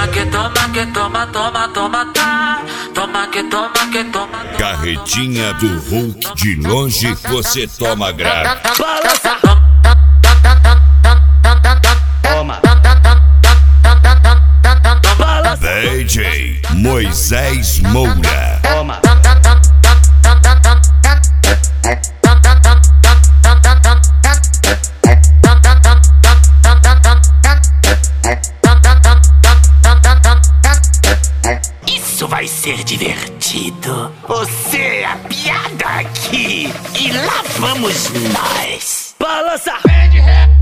que toma, toma, toma, tá. Toma que toma, que toma. Carretinha do Hulk, de longe você toma grave. Balança. Toma. Balança. DJ Moisés Moura. Toma. Isso vai ser divertido. Você é a piada aqui. E lá vamos nós. Balança. Pé de ré.